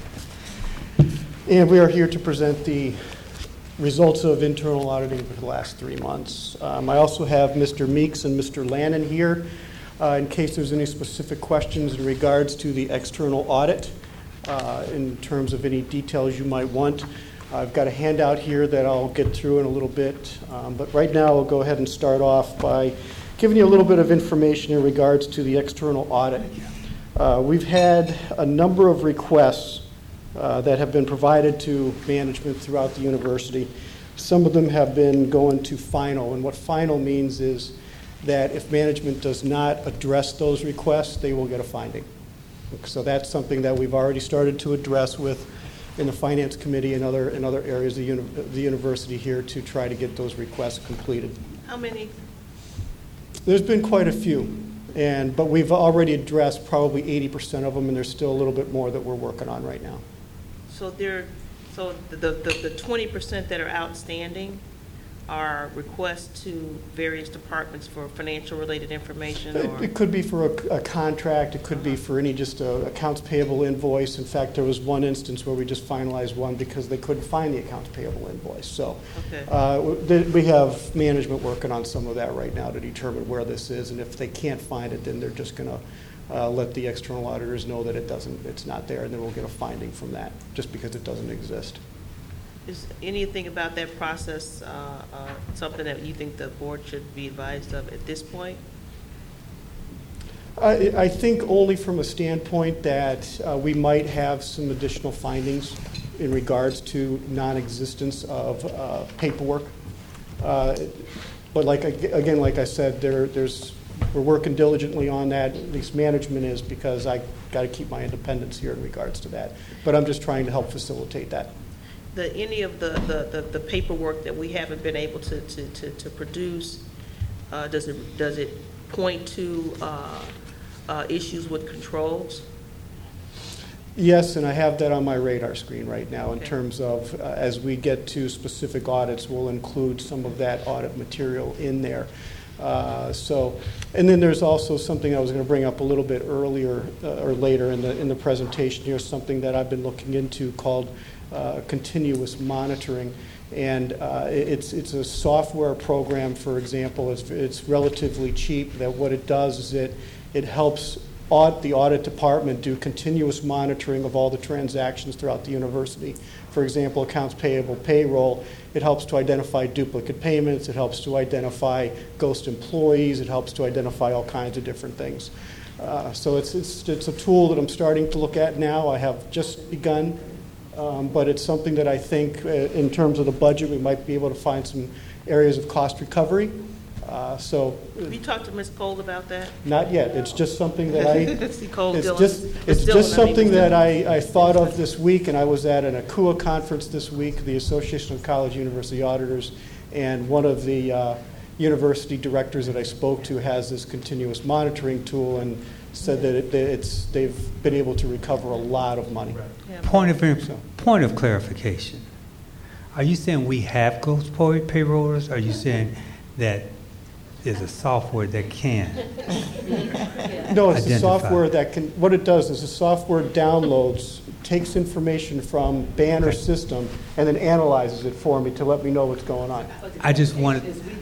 And we are here to present the results of internal auditing for the last 3 months. I also have Mr. Meeks and Mr. Lannon here in case there's any specific questions in regards to the external audit in terms of any details you might want. I've got a handout here that I'll get through in a little bit, but right now I'll go ahead and start off by giving you a little bit of information in regards to the external audit. We've had a number of requests that have been provided to management throughout the university. Some of them have been going to final, and what final means is that if management does not address those requests, they will get a finding. So that's something that we've already started to address in the Finance Committee and other areas of the university here to try to get those requests completed. How many? There's been quite a few, but we've already addressed probably 80% of them, and there's still a little bit more that we're working on right now. So the 20% that are outstanding are requests to various departments for financial-related information, or? It could be for a contract, it could be for any just accounts payable invoice. In fact, there was one instance where we just finalized one because they couldn't find the accounts payable invoice. So Okay. we have management working on some of that right now to determine where this is, and if they can't find it, then they're just going to let the external auditors know that it's not there, and then we'll get a finding from that, just because it doesn't exist. Is anything about that process something that you think the board should be advised of at this point? I think only from a standpoint that we might have some additional findings in regards to non-existence of paperwork. But like I said, we're working diligently on that, at least management is, because I got to keep my independence here in regards to that. But I'm just trying to help facilitate that. Any of the paperwork that we haven't been able to produce, does it point to issues with controls? Yes, and I have that on my radar screen right now in Okay. terms of, as we get to specific audits, we'll include some of that audit material in there. And then there's also something I was going to bring up a little bit earlier or later in the presentation here, something that I've been looking into called continuous monitoring. And it's a software program, for example. It's relatively cheap. That what it does is it helps the audit department do continuous monitoring of all the transactions throughout the university. For example, accounts payable, payroll. It helps to identify duplicate payments. It helps to identify ghost employees. It helps to identify all kinds of different things. So it's a tool that I'm starting to look at now. I have just begun. But it's something that I think, in terms of the budget, we might be able to find some areas of cost recovery. Have you talked to Ms. Cole about that? Not yet. It's just something that It's just something that I thought of this week, and I was at an ACUA conference this week, the Association of College University Auditors, and one of the university directors that I spoke to has this continuous monitoring tool and said that they've been able to recover a lot of money. Yeah. Point of clarification. Are you saying we have ghost payrollers? Or are you saying that there's a software that can? No, it's a identify? software that can, what it does is the software downloads, takes information from Banner system, and then analyzes it for me to let me know what's going on. I just wanted.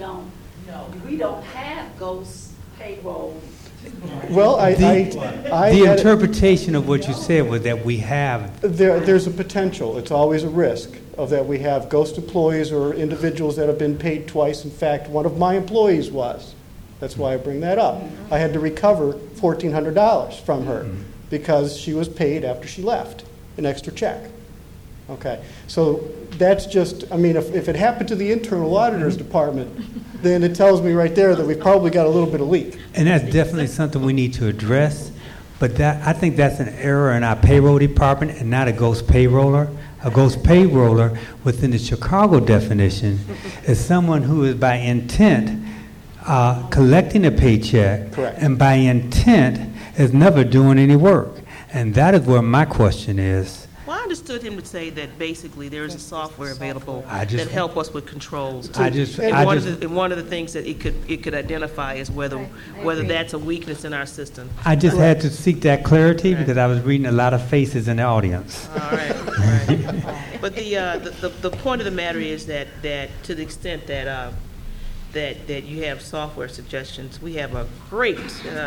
We don't have ghost payroll. Well, The interpretation of what you said was that we have. There's a potential. It's always a risk of that we have ghost employees or individuals that have been paid twice. In fact, one of my employees was. That's why I bring that up. I had to recover $1,400 from her because she was paid after she left, an extra check. Okay, so that's just, I mean, if it happened to the internal auditors department, then it tells me right there that we've probably got a little bit of leak. And that's definitely something we need to address. But I think that's an error in our payroll department and not a ghost payroller. A ghost payroller within the Chicago definition is someone who is by intent collecting a paycheck. Correct. And by intent is never doing any work. And that is where my question is. Well, I understood him to say that basically there is a software available that just- help us with controls. And one of the things that it could identify is whether that's a weakness in our system. I just had to seek that clarity because I was reading a lot of faces in the audience. All right. But the point of the matter is that to the extent that you have software suggestions, we have a great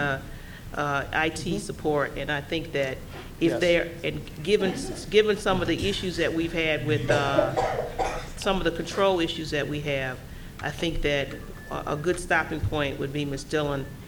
IT support, and I think that if they're, and given some of the issues that we've had with some of the control issues that we have, I think that a good stopping point would be Ms. Dillon